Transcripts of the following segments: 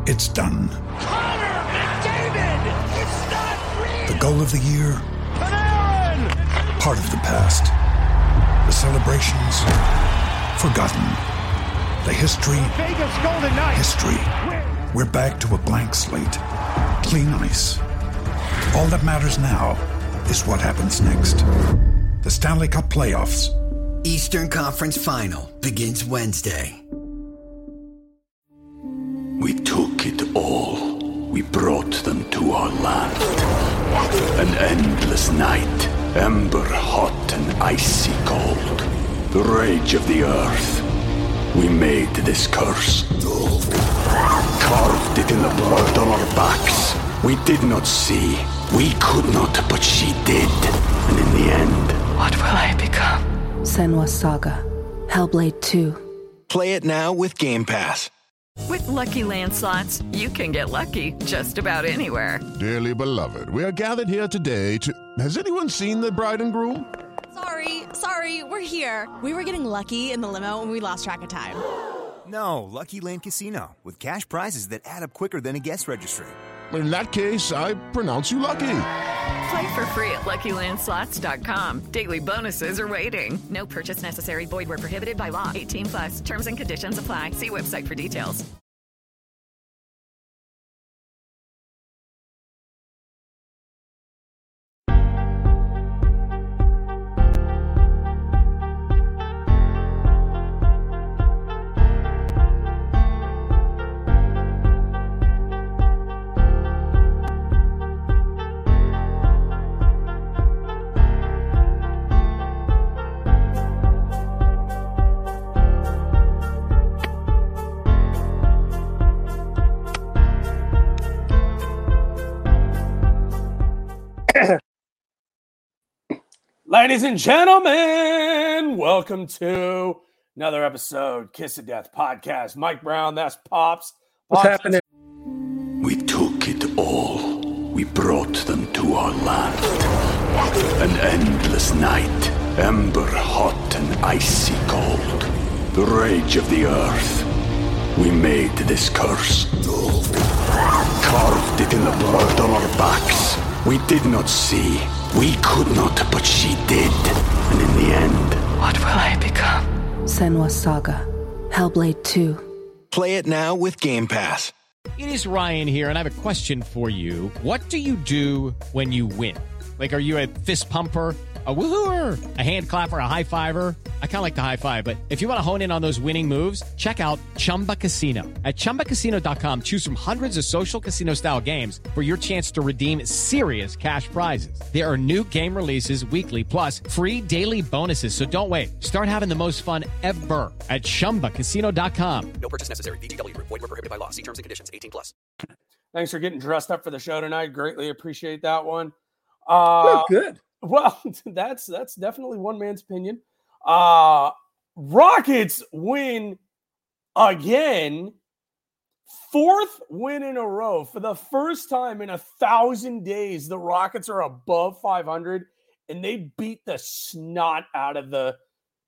It's done. Connor McDavid! It's not real! The goal of the year? Panarin! Part of the past. The celebrations? Forgotten. The history? Vegas Golden Knights! History. We're back to a blank slate. Clean ice. All that matters now is what happens next. The Stanley Cup Playoffs. Eastern Conference Final begins Wednesday. We took it all. We brought them to our land. An endless night, ember hot and icy cold. The rage of the earth. We made this curse. Carved it in the blood on our backs. We did not see. We could not, but she did. And in the end... What will I become? Senua's Saga. Hellblade 2. Play it now with Game Pass. With Lucky Land Slots, you can get lucky just about anywhere. Dearly beloved, we are gathered here today to... Has anyone seen the bride and groom? Sorry, we're here. We were getting lucky in the limo and we lost track of time. No, Lucky Land Casino, with cash prizes that add up quicker than a guest registry. In that case, I pronounce you lucky. Play for free at LuckyLandSlots.com. Daily bonuses are waiting. No purchase necessary. Void where prohibited by law. 18+. Terms and conditions apply. See website for details. Ladies and gentlemen, welcome to another episode, Kiss of Death podcast. Mike Brown, that's Pops. What's happening? We took it all. We brought them to our land. An endless night, ember hot and icy cold. The rage of the earth. We made this curse. Carved it in the blood on our backs. We did not see. We could not, but she did. And in the end... What will I become? Senua's Saga. Hellblade 2. Play it now with Game Pass. It is Ryan here, and I have a question for you. What do you do when you win? Like, are you a fist pumper, a woo-hooer, a hand clapper, a high-fiver? I kind of like the high-five, but if you want to hone in on those winning moves, check out Chumba Casino. At ChumbaCasino.com, choose from hundreds of social casino-style games for your chance to redeem serious cash prizes. There are new game releases weekly, plus free daily bonuses, so don't wait. Start having the most fun ever at ChumbaCasino.com. No purchase necessary. VGW. Void where prohibited by law. See terms and conditions. 18+. Thanks for getting dressed up for the show tonight. Greatly appreciate that one. Good. Well, that's definitely one man's opinion. Rockets win again. Fourth win in a row. For the first time in 1,000 days, the Rockets are above 500, and they beat the snot out of the,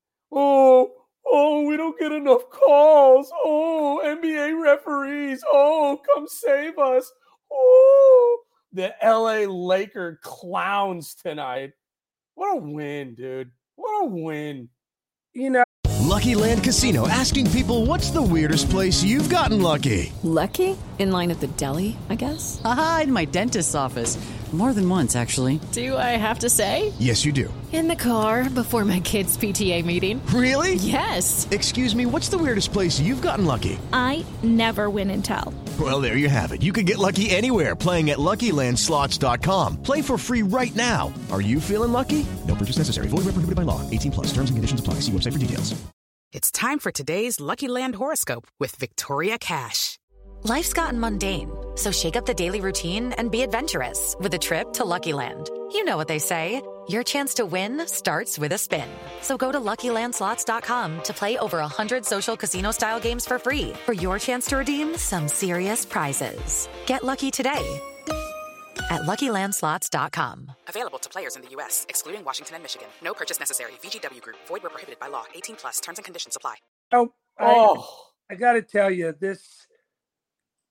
we don't get enough calls. NBA referees. Come save us. The LA Laker clowns tonight. What a win, dude. What a win. You know, Lucky Land Casino, asking people, what's the weirdest place you've gotten lucky? Lucky? In line at the deli, I guess? Aha, in my dentist's office. More than once, actually. Do I have to say? Yes, you do. In the car before my kids' PTA meeting. Really? Yes. Excuse me, what's the weirdest place you've gotten lucky? I never win and tell. Well, there you have it. You can get lucky anywhere, playing at LuckyLandSlots.com. Play for free right now. Are you feeling lucky? No purchase necessary. Void where prohibited by law. 18+. Terms and conditions apply. See website for details. It's time for today's Lucky Land horoscope with Victoria Cash. Life's gotten mundane, so shake up the daily routine and be adventurous with a trip to Lucky Land. You know what they say, your chance to win starts with a spin. So go to LuckyLandSlots.com to play over 100 social casino-style games for free for your chance to redeem some serious prizes. Get lucky today at LuckyLandSlots.com. Available to players in the U.S., excluding Washington and Michigan. No purchase necessary. VGW Group. Void where prohibited by law. 18+. Terms and conditions apply. I got to tell you,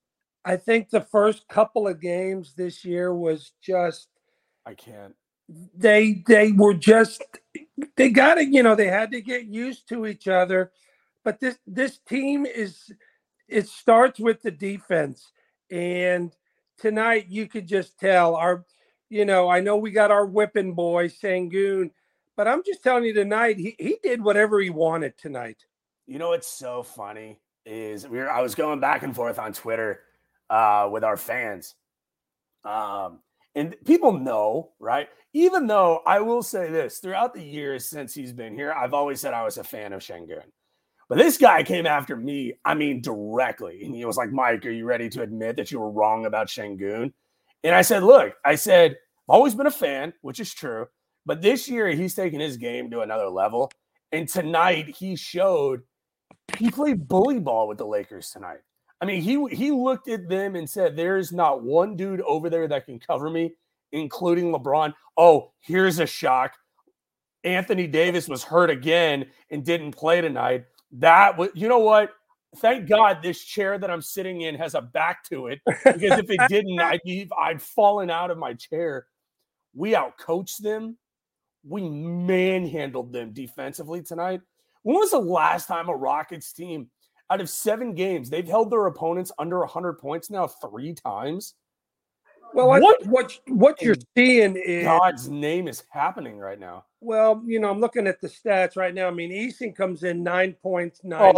I think the first couple of games this year was just I can't. They were just they got to, they had to get used to each other. But this team it starts with the defense. And tonight you could just tell I know we got our whipping boy Sengun, but I'm just telling you tonight he did whatever he wanted tonight. You know what's so funny is I was going back and forth on Twitter with our fans. And people know, right? Even though I will say this, throughout the years since he's been here, I've always said I was a fan of Sengun. But this guy came after me, directly. And he was like, Mike, are you ready to admit that you were wrong about Sengun? And I said, look, I've always been a fan, which is true. But this year, he's taken his game to another level. And tonight, he played bully ball with the Lakers tonight. He looked at them and said, there's not one dude over there that can cover me, including LeBron. Oh, here's a shock. Anthony Davis was hurt again and didn't play tonight. You know what? Thank God this chair that I'm sitting in has a back to it, because if it didn't, I'd fallen out of my chair. We outcoached them. We manhandled them defensively tonight. When was the last time a Rockets team, out of 7 games, they've held their opponents under 100 points now 3 times? Well, what you're seeing is God's name is happening right now. Well, I'm looking at the stats right now. Eason comes in 9 points, 9.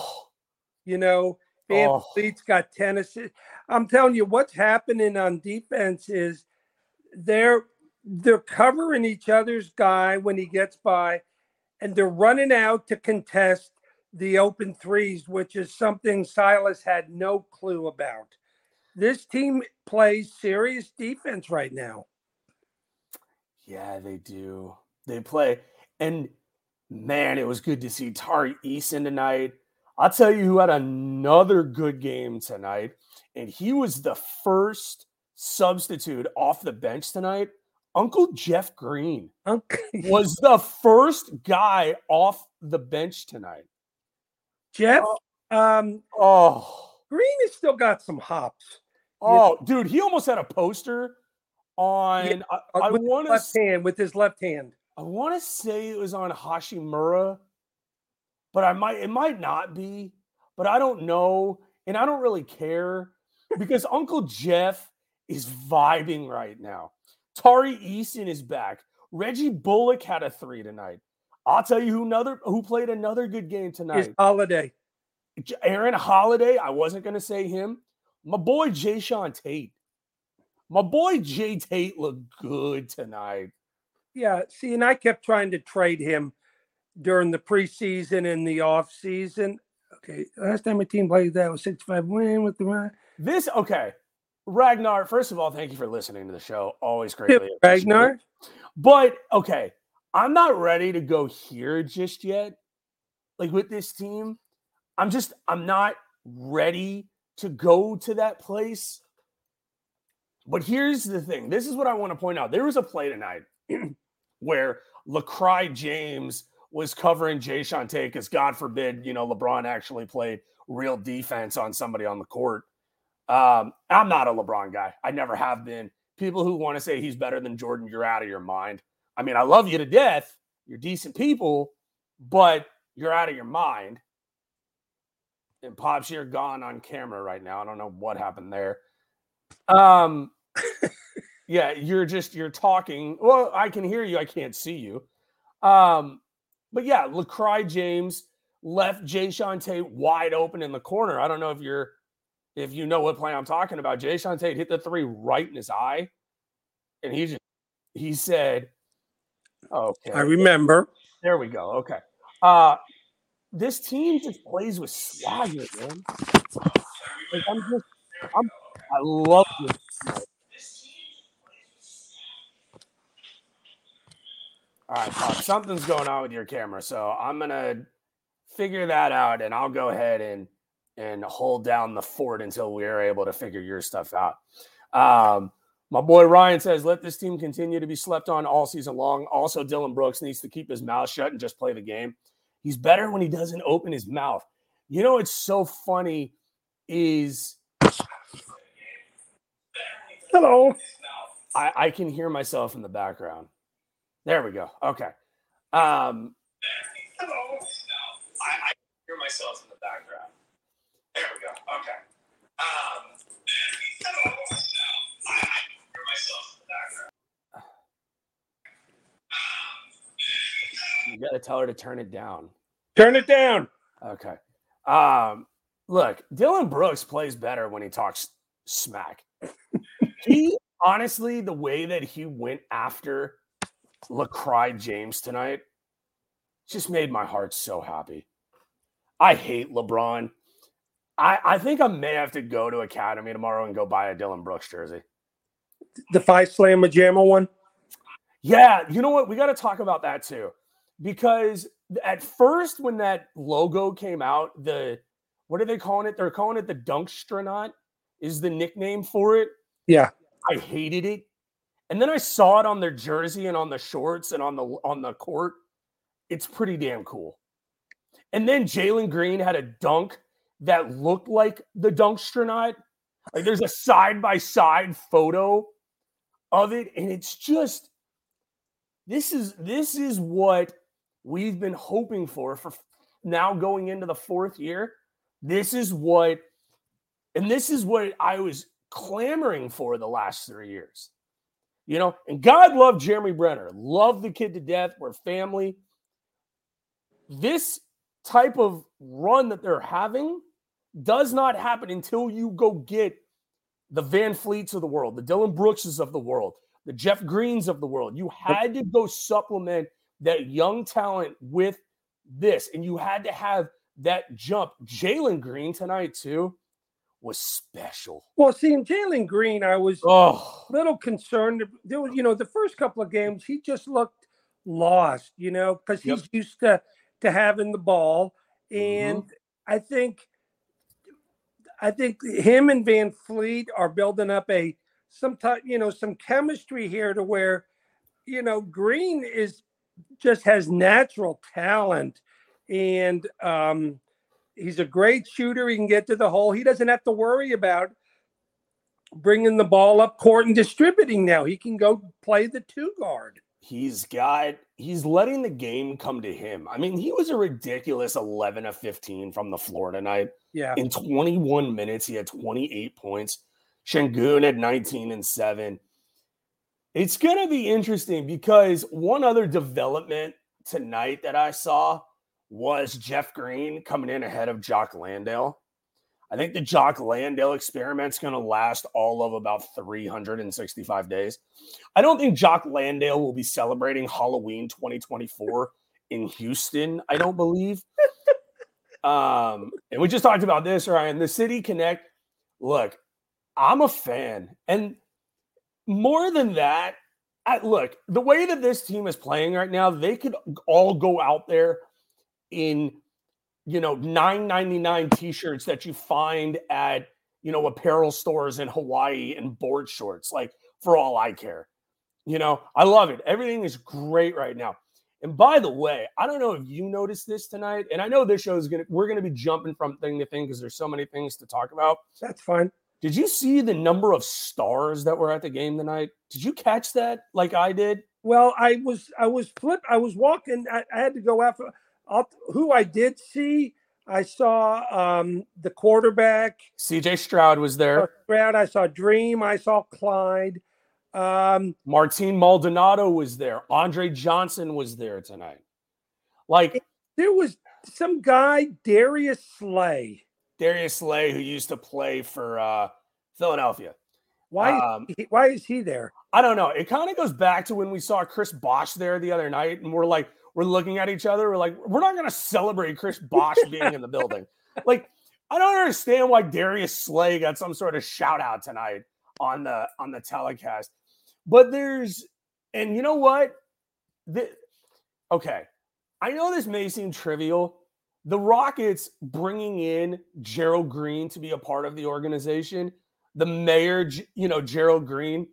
Van Fleet's got 10 assists. I'm telling you, what's happening on defense is they're covering each other's guy when he gets by, and they're running out to contest the open threes, which is something Silas had no clue about. This team plays serious defense right now. Yeah, they do. They play. And, man, it was good to see Tari Eason tonight. I'll tell you who had another good game tonight, and he was the first substitute off the bench tonight. Uncle Jeff Green was the first guy off the bench tonight. Jeff, Green has still got some hops. Dude, he almost had a poster on. With his left hand. I want to say it was on Hashimura, but it might not be. But I don't know, and I don't really care, because Uncle Jeff is vibing right now. Tari Eason is back. Reggie Bullock had a 3 tonight. I'll tell you who played another good game tonight. Is Holiday. Aaron Holiday. I wasn't going to say him. My boy Jayshawn Tate. My boy Jay Tate looked good tonight. Yeah, see, and I kept trying to trade him during the preseason and the offseason. Okay, last time a team played that was 6-5 win with the Ragnar, first of all, thank you for listening to the show. Always greatly Ragnar. But, okay, I'm not ready to go here just yet. With this team, I'm not ready to go to that place. But here's the thing. This is what I want to point out. There was a play tonight where LaCry James was covering Jayshawn Tate because, God forbid, LeBron actually played real defense on somebody on the court. I'm not a LeBron guy. I never have been. People who want to say he's better than Jordan, you're out of your mind. I love you to death. You're decent people, but you're out of your mind. And Pops, you're gone on camera right now. I don't know what happened there. Yeah, you're talking. Well, I can hear you. I can't see you. But yeah, LaCry James left Jayshawn Tate wide open in the corner. I don't know if you know what play I'm talking about. Jayshawn Tate hit the 3 right in his eye. And he said, okay. I remember. There we go. Okay. This team just plays with swagger, man. I love this. All right, Pop, something's going on with your camera, so I'm going to figure that out, and I'll go ahead and hold down the fort until we are able to figure your stuff out. My boy Ryan says, let this team continue to be slept on all season long. Also, Dylan Brooks needs to keep his mouth shut and just play the game. He's better when he doesn't open his mouth. It's so funny is Hello. I can hear myself in the background. There we go. Okay. Hello. I can hear myself in the background. There we go. Okay. Hello. I can hear myself in the background. You got to tell her to turn it down. Turn it down. Okay. Look, Dylan Brooks plays better when he talks smack. He honestly, the way that he went after LaCry James tonight just made my heart so happy. I hate LeBron. I think I may have to go to Academy tomorrow and go buy a Dylan Brooks jersey. The Phi Slamma Jamma one? Yeah, you know what? We got to talk about that too. Because at first when that logo came out, what are they calling it? They're calling it the Dunkstronaut is the nickname for it. Yeah. I hated it. And then I saw it on their jersey and on the shorts and on the court. It's pretty damn cool. And then Jalen Green had a dunk that looked like the Dunkstronaut. Like there's a side-by-side photo of it. And it's just, this is what we've been hoping for now going into the fourth year. This is what I was clamoring for the last 3 years. You know, and God love Jeremy Brenner. Love the kid to death. We're family. This type of run that they're having does not happen until you go get the Van Fleets of the world, the Dylan Brookses of the world, the Jeff Greens of the world. You had to go supplement that young talent with this, and you had to have that jump. Jalen Green tonight, too, was special. Well, seeing Jalen Green, I was a little concerned. There was, the first couple of games, he just looked lost, because he's used to having the ball. And I think him and Van Fleet are building up some chemistry here to where, Green just has natural talent, and he's a great shooter. He can get to the hole. He doesn't have to worry about bringing the ball up court and distributing now. He can go play the two guard. He's letting the game come to him. I mean, he was a ridiculous 11 of 15 from the floor tonight. Yeah. In 21 minutes, he had 28 points. Şengün had 19 and 7. It's going to be interesting because one other development tonight that I saw was Jeff Green coming in ahead of Jock Landale. I think the Jock Landale experiment's going to last all of about 365 days. I don't think Jock Landale will be celebrating Halloween 2024 in Houston, I don't believe. And we just talked about this, Ryan. The City Connect. Look, I'm a fan. And more than that, look, the way that this team is playing right now, they could all go out there in $9.99 t-shirts that you find at, apparel stores in Hawaii and board shorts, like for all I care. I love it. Everything is great right now. And by the way, I don't know if you noticed this tonight, and I know this show we're going to be jumping from thing to thing because there's so many things to talk about. That's fine. Did you see the number of stars that were at the game tonight? Did you catch that like I did? Well, I was walking. I had to go after who I did see. I saw the quarterback. CJ Stroud was there. I saw Dream. I saw Clyde. Martin Maldonado was there. Andre Johnson was there tonight. Like there was some guy, Darius Slay, who used to play for Philadelphia. Why is he there? I don't know. It kind of goes back to when we saw Chris Bosh there the other night, and we're looking at each other. We're like, we're not going to celebrate Chris Bosh being in the building. Like, I don't understand why Darius Slay got some sort of shout out tonight on the telecast. But and you know what? Okay, I know this may seem trivial. The Rockets bringing in Gerald Green to be a part of the organization, the mayor, Gerald Green,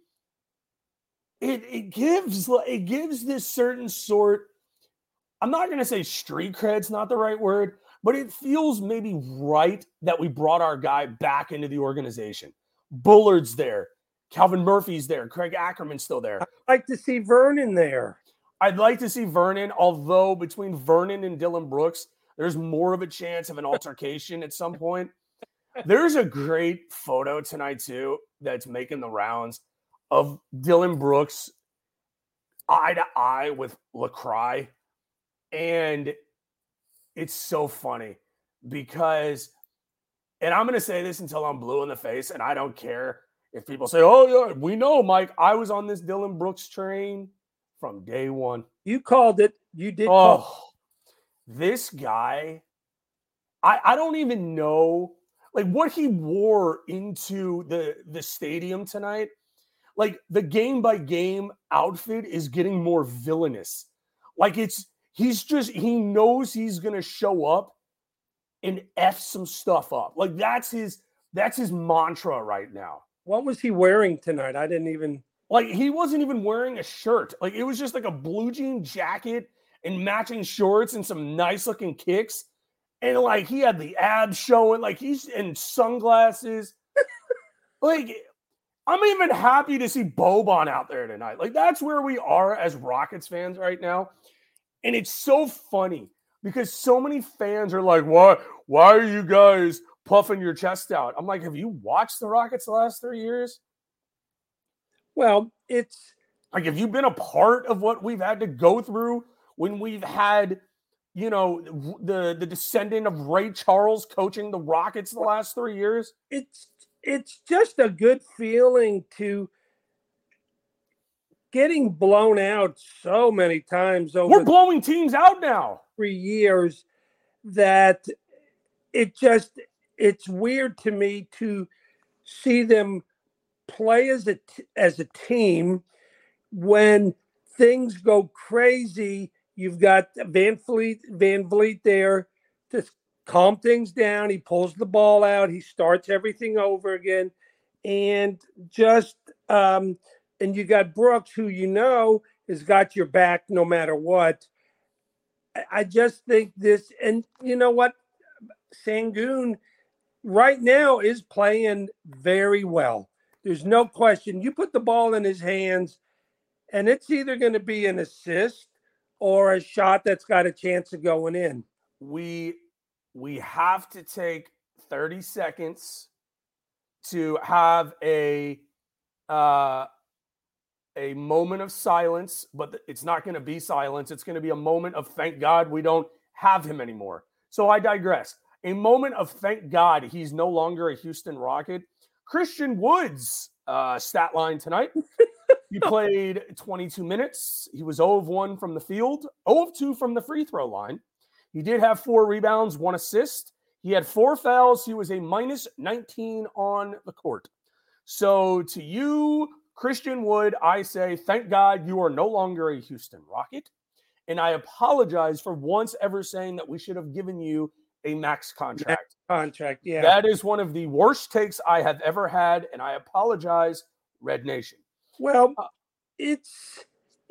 it gives this certain sort, I'm not going to say street cred's not the right word, but it feels maybe right that we brought our guy back into the organization. Bullard's there. Calvin Murphy's there. Craig Ackerman's still there. I'd like to see Vernon there. I'd like to see Vernon, although between Vernon and Dylan Brooks, there's more of a chance of an altercation at some point. There's a great photo tonight, too, that's making the rounds of Dylan Brooks eye to eye with LaCroix. And it's so funny because, and I'm going to say this until I'm blue in the face, and I don't care if people say, oh, yeah, we know, Mike, I was on this Dylan Brooks train from day one. You called it. You did call it. This guy, I don't even know, like, what he wore into the stadium tonight. Like, the game-by-game outfit is getting more villainous. Like, he knows he's going to show up and F some stuff up. Like, that's his mantra right now. What was he wearing tonight? I didn't even... Like, he wasn't even wearing a shirt. Like, it was just like a blue jean jacket and matching shorts and some nice-looking kicks. And, like, he had the abs showing. Like, he's in sunglasses. Like, I'm even happy to see Boban out there tonight. Like, that's where we are as Rockets fans right now. And it's so funny because so many fans are like, why are you guys puffing your chest out? I'm like, have you watched the Rockets the last 3 years? Well, it's like, have you been a part of what we've had to go through when we've had, you know, the descendant of Ray Charles coaching the Rockets the last 3 years? It's just a good feeling to getting blown out so many times over. We're blowing teams out now. 3 years that it's weird to me to see them play as a team when things go crazy. You've got Van Vliet there to calm things down. He pulls the ball out. He starts everything over again. And just and you got Brooks, who has got your back no matter what. I just think this, and you know what? Sengun right now is playing very well. There's no question. You put the ball in his hands, and it's either going to be an assist or a shot that's got a chance of going in. We have to take 30 seconds to have a moment of silence, but it's not going to be silence. It's going to be a moment of thank God we don't have him anymore. So I digress. A moment of thank God he's no longer a Houston Rocket. Christian Wood's stat line tonight. He played 22 minutes. He was 0 of 1 from the field, 0 of 2 from the free throw line. He did have 4 rebounds, 1 assist. He had 4 fouls. He was a minus 19 on the court. So to you, Christian Wood, I say, thank God you are no longer a Houston Rocket. And I apologize for once ever saying that we should have given you a max contract. Yeah. That is one of the worst takes I have ever had, and I apologize, Red Nation. Well, it's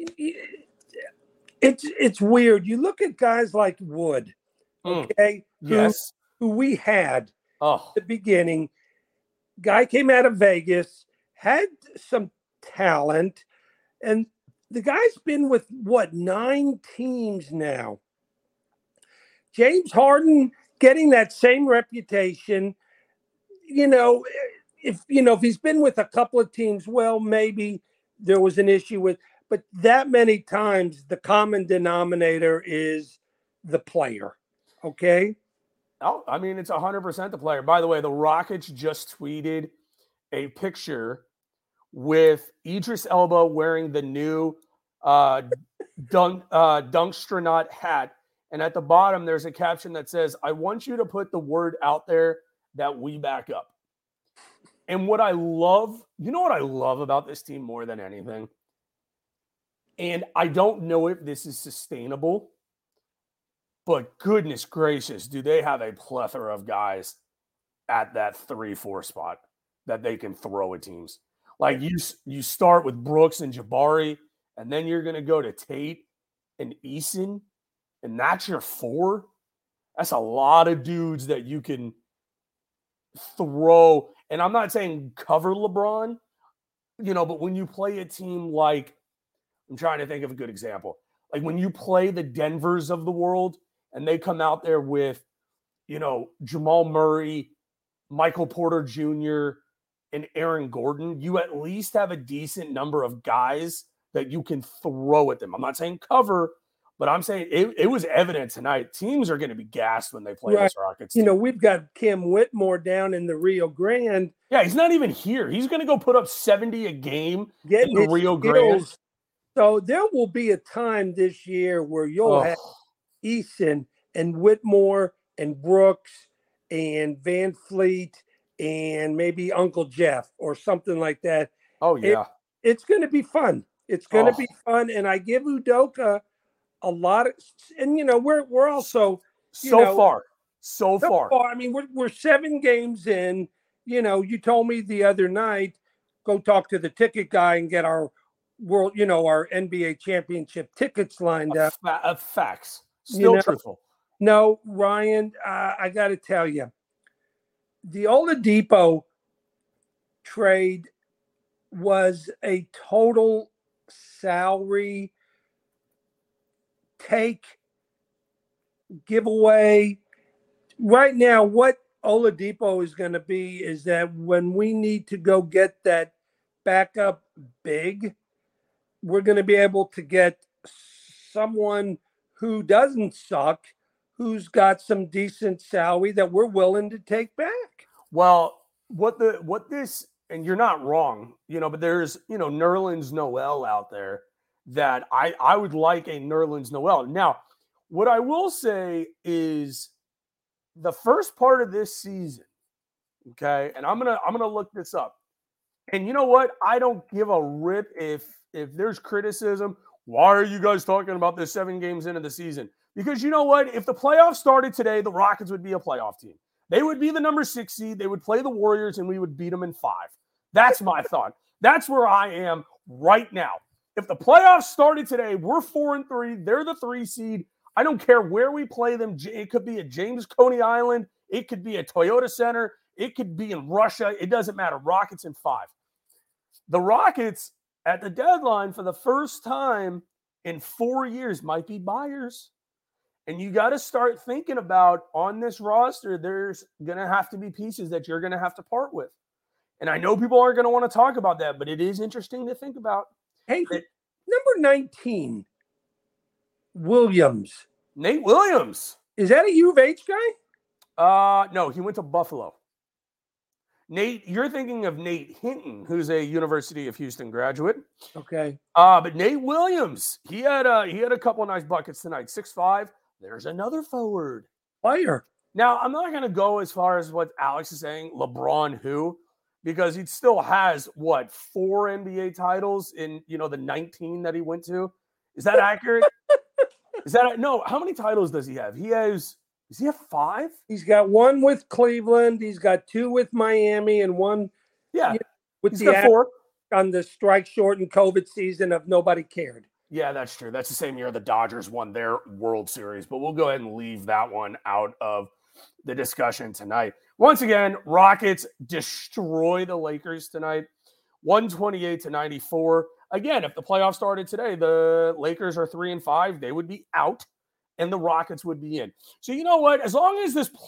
weird. You look at guys like Wood, okay? Yes. Who we had at the beginning. Guy came out of Vegas, had some talent, and the guy's been with 9 teams now. James Harden getting that same reputation. If he's been with a couple of teams, well, maybe there was an issue with, but that many times the common denominator is the player. Okay. Oh, I mean, it's 100% the player. By the way, the Rockets just tweeted a picture with Idris Elba wearing the new Dunkstronaut hat. And at the bottom, there's a caption that says, I want you to put the word out there that we back up. And what I love, what I love about this team more than anything? And I don't know if this is sustainable, but goodness gracious, do they have a plethora of guys at that 3-4 spot that they can throw at teams. Like you start with Brooks and Jabari, and then you're going to go to Tate and Eason, and that's your 4. That's a lot of dudes that you can throw. And I'm not saying cover LeBron, but when you play a team like, I'm trying to think of a good example. Like when you play the Denvers of the world and they come out there with, Jamal Murray, Michael Porter Jr., and Aaron Gordon, you at least have a decent number of guys that you can throw at them. I'm not saying cover, but I'm saying it was evident tonight. Teams are going to be gassed when they play this Rockets team. We've got Cam Whitmore down in the Rio Grande. Yeah, he's not even here. He's going to go put up 70 a game in the Rio Grande. So there will be a time this year where you'll have Eason and Whitmore and Brooks and Van Fleet and maybe Uncle Jeff or something like that. Oh, yeah. It's going to be fun. It's going to be fun. And I give Udoka a lot of, and we're also so far. I mean, we're 7 games in. You told me the other night, go talk to the ticket guy and get our our NBA championship tickets lined up. Facts. Still truthful. No, Ryan, I got to tell you, the Oladipo trade was a total salary take giveaway. Right now, what Oladipo is going to be is that when we need to go get that backup big, we're going to be able to get someone who doesn't suck, who's got some decent salary that we're willing to take back. Well, and you're not wrong, but there's, Nerlens Noel out there that I would like a Nerlens Noel. Now, what I will say is the first part of this season, okay, and I'm gonna look this up. And you know what? I don't give a rip if there's criticism. Why are you guys talking about this 7 games into the season? Because you know what? If the playoffs started today, the Rockets would be a playoff team. They would be the number 6 seed. They would play the Warriors, and we would beat them in 5. That's my thought. That's where I am right now. If the playoffs started today, we're 4-3. They're the 3 seed. I don't care where we play them. It could be at James Coney Island. It could be at Toyota Center. It could be in Russia. It doesn't matter. Rockets in 5. The Rockets at the deadline for the first time in 4 years might be buyers. And you got to start thinking about on this roster, there's going to have to be pieces that you're going to have to part with. And I know people aren't going to want to talk about that, but it is interesting to think about. Hey, number 19, Williams. Nate Williams. Is that a U of H guy? No, he went to Buffalo. Nate, you're thinking of Nate Hinton, who's a University of Houston graduate. Okay. But Nate Williams, he had a couple of nice buckets tonight. 6'5". There's another forward player. Now, I'm not going to go as far as what Alex is saying, LeBron who, because he still has, 4 NBA titles in, the 19 that he went to. Is that accurate? No, how many titles does he have? Does he have 5? He's got 1 with Cleveland. He's got 2 with Miami and 1 with he's the got 4 on the strike-shortened COVID season of nobody cared. Yeah, that's true. That's the same year the Dodgers won their World Series, but we'll go ahead and leave that one out of the discussion tonight. Once again, Rockets destroy the Lakers tonight, 128-94. Again, if the playoffs started today, the Lakers are 3-5. They would be out, and the Rockets would be in. So you know what? As long as this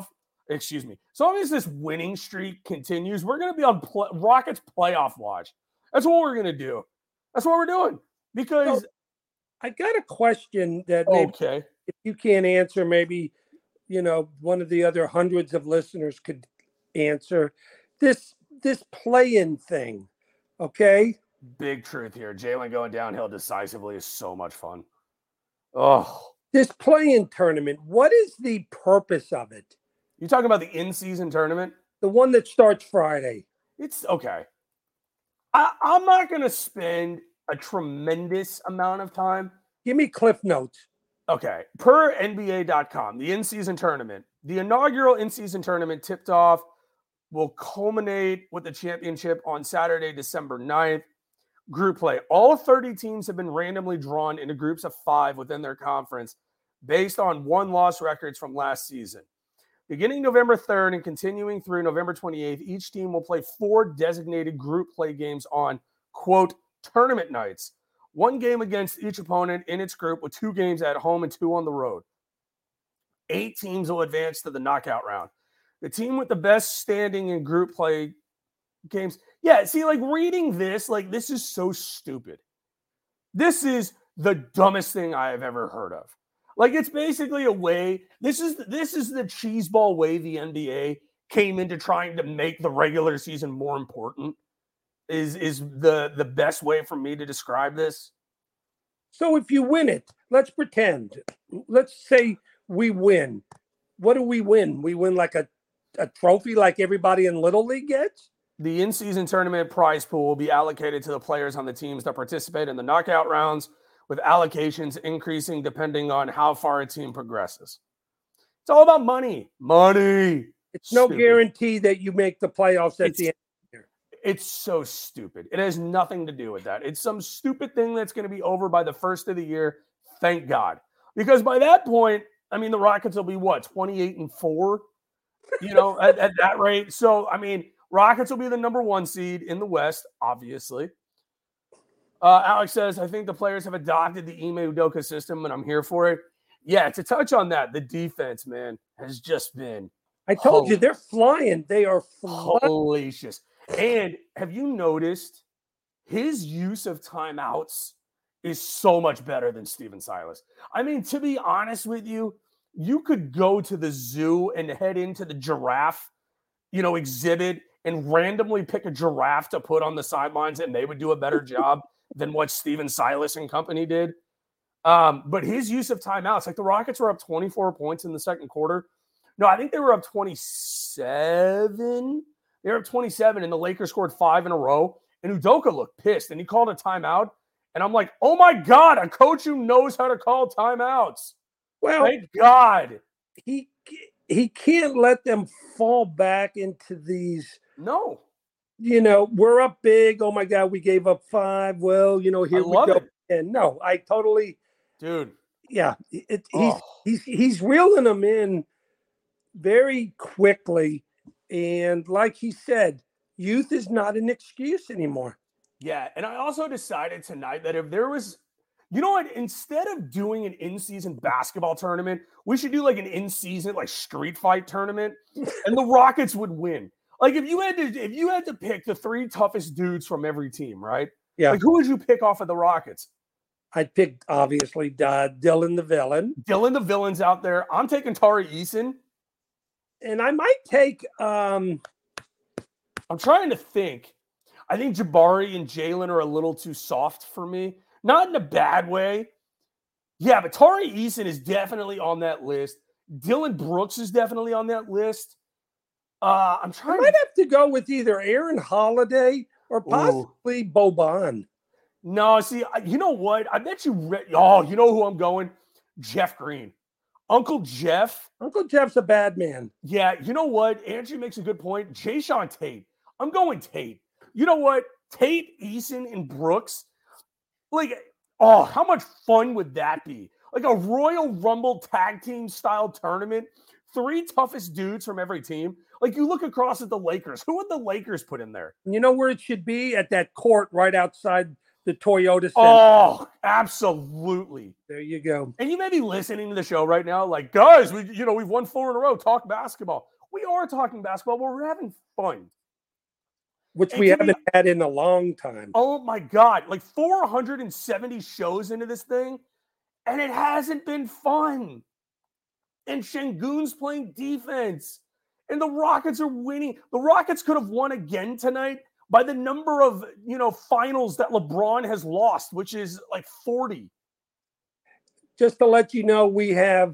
winning streak continues, we're going to be on Rockets playoff watch. That's what we're going to do. That's what we're doing. Because I got a question that maybe if you can't answer, maybe, one of the other hundreds of listeners could answer. This play-in thing, okay? Big truth here. Jalen going downhill decisively is so much fun. Oh. This play-in tournament, what is the purpose of it? You talking about the in-season tournament? The one that starts Friday. It's okay. I'm not going to spend a tremendous amount of time. Give me Cliff Notes. Okay. Per NBA.com, the in-season tournament, the inaugural in-season tournament tipped off will culminate with the championship on Saturday, December 9th. Group play. All 30 teams have been randomly drawn into groups of 5 within their conference based on 1-loss records from last season. Beginning November 3rd and continuing through November 28th, each team will play 4 designated group play games on, quote, tournament nights. 1 game against each opponent in its group with 2 games at home and 2 on the road. 8 teams will advance to the knockout round. The team with the best standing in group play games. Yeah, see, like reading this, like this is so stupid. This is the dumbest thing I have ever heard of. Like it's basically a way, this is the cheeseball way the NBA came into trying to make the regular season more important is the best way for me to describe this. So if you win it, let's pretend. Let's say we win. What do we win? We win like a trophy like everybody in Little League gets? The in-season tournament prize pool will be allocated to the players on the teams that participate in the knockout rounds, with allocations increasing depending on how far a team progresses. It's all about money. Money. It's no guarantee that you make the playoffs at the end of the year. It's so stupid. It has nothing to do with that. It's some stupid thing that's going to be over by the first of the year. Thank God. Because by that point, I mean, the Rockets will be what, 28-4, at that rate. So, I mean, Rockets will be the number 1 seed in the West, obviously. Alex says, I think the players have adopted the Ime Udoka system, and I'm here for it. Yeah, to touch on that, the defense, man, has just been. I told you, they're flying. They are flying. Hellacious. And have you noticed his use of timeouts is so much better than Steven Silas? I mean, to be honest with you, you could go to the zoo and head into the giraffe, exhibit and randomly pick a giraffe to put on the sidelines, and they would do a better job than what Steven Silas and company did. But his use of timeouts, like the Rockets were up 24 points in the second quarter. No, I think they were up 27. They were up 27, and the Lakers scored 5 in a row. And Udoka looked pissed, and he called a timeout. And I'm like, oh, my God, a coach who knows how to call timeouts. Well, thank God. He can't let them fall back into these. No. We're up big. Oh, my God, we gave up 5. Well, here we go. And no, I totally. Dude. Yeah. He's reeling them in very quickly. And like he said, youth is not an excuse anymore. Yeah. And I also decided tonight that if there was, you know what, instead of doing an in-season basketball tournament, we should do like an in-season like street fight tournament, and the Rockets would win. Like if you had to pick the 3 toughest dudes from every team, right? Yeah. Like who would you pick off of the Rockets? I'd pick obviously Dylan the Villain. Dylan the Villain's out there. I'm taking Tari Eason. And I might take I'm trying to think. I think Jabari and Jalen are a little too soft for me. Not in a bad way. Yeah, but Tari Eason is definitely on that list. Dylan Brooks is definitely on that list. I might have to go with either Aaron Holiday or possibly Boban. No, see, you know what? I bet you you know who I'm going? Jeff Green. Uncle Jeff. Uncle Jeff's a bad man. Yeah, you know what? Angie makes a good point. Jayshawn Tate. I'm going Tate. You know what? Tate, Eason, and Brooks. Like, how much fun would that be? Like a Royal Rumble tag team style tournament. 3 toughest dudes from every team. Like you look across at the Lakers. Who would the Lakers put in there? You know where it should be? At that court right outside the Toyota Center. Oh, absolutely. There you go. And you may be listening to the show right now like, guys, we've won 4 in a row. Talk basketball. We are talking basketball, but we're having fun. Which we haven't had in a long time. Oh, my God. Like 470 shows into this thing, and it hasn't been fun. And Şengün's playing defense, and the Rockets are winning. The Rockets could have won again tonight by the number of, finals that LeBron has lost, which is like 40. Just to let you know, we had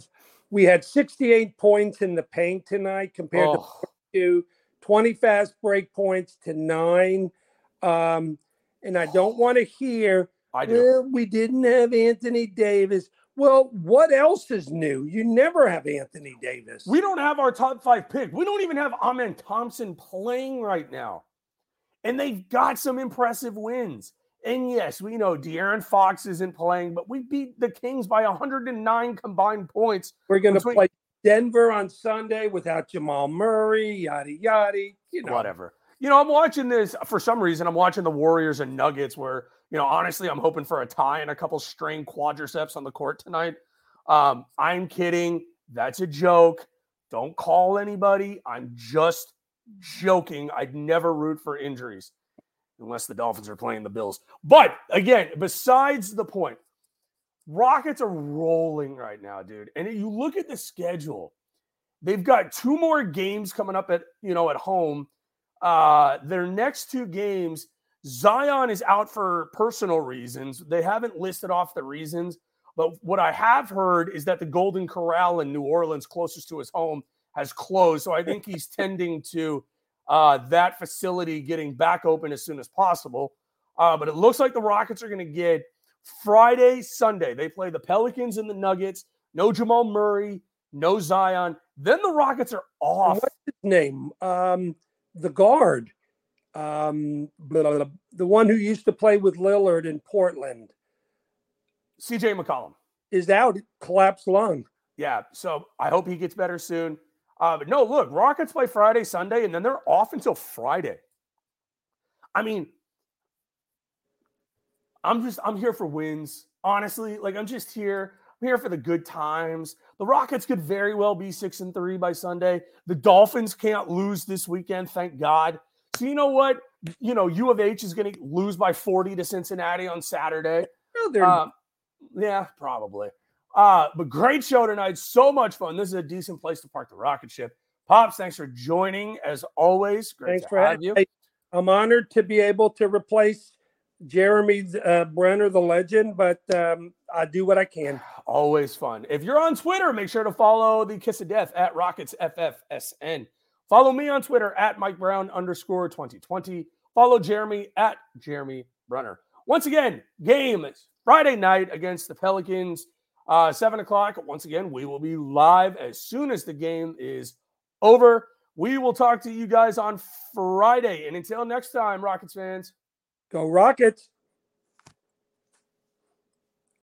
68 points in the paint tonight compared to 42. 20 fast break points to 9. And I don't want to hear, we didn't have Anthony Davis. Well, what else is new? You never have Anthony Davis. We don't have our top 5 pick. We don't even have Amen Thompson playing right now. And they've got some impressive wins. And yes, we know De'Aaron Fox isn't playing, but we beat the Kings by 109 combined points. We're going to play Denver on Sunday without Jamal Murray, yada, yada. You know. Whatever. I'm watching this for some reason. I'm watching the Warriors and Nuggets where, honestly, I'm hoping for a tie and a couple strained quadriceps on the court tonight. I'm kidding. That's a joke. Don't call anybody. I'm just joking. I'd never root for injuries unless the Dolphins are playing the Bills. But again, besides the point, Rockets are rolling right now, dude. And you look at the schedule. They've got 2 more games coming up at home. Their next 2 games, Zion is out for personal reasons. They haven't listed off the reasons, but what I have heard is that the Golden Corral in New Orleans, closest to his home, has closed. So I think he's tending to that facility getting back open as soon as possible. But it looks like the Rockets are going to get Friday, Sunday. They play the Pelicans and the Nuggets. No Jamal Murray, no Zion. Then the Rockets are off. What's his name? The guard. The one who used to play with Lillard in Portland. CJ McCollum. Is out, collapsed lung. Yeah, so I hope he gets better soon. But no, look, Rockets play Friday, Sunday, and then they're off until Friday. I mean, I'm here for wins. Honestly, I'm just here. I'm here for the good times. The Rockets could very well be 6-3 by Sunday. The Dolphins can't lose this weekend, thank God. So you know what? U of H is going to lose by 40 to Cincinnati on Saturday. Yeah, probably. But great show tonight. So much fun. This is a decent place to park the rocket ship. Pops, thanks for joining as always. Great to have you. I'm honored to be able to replace Jeremy Brenner, the legend, but I do what I can. Always fun. If you're on Twitter, make sure to follow the Kiss of Death at RocketsFFSN. Follow me on Twitter at MikeBrown_2020. Follow Jeremy at Jeremy Brunner. Once again, game is Friday night against the Pelicans, 7 o'clock. Once again, we will be live as soon as the game is over. We will talk to you guys on Friday. And until next time, Rockets fans. Go Rockets.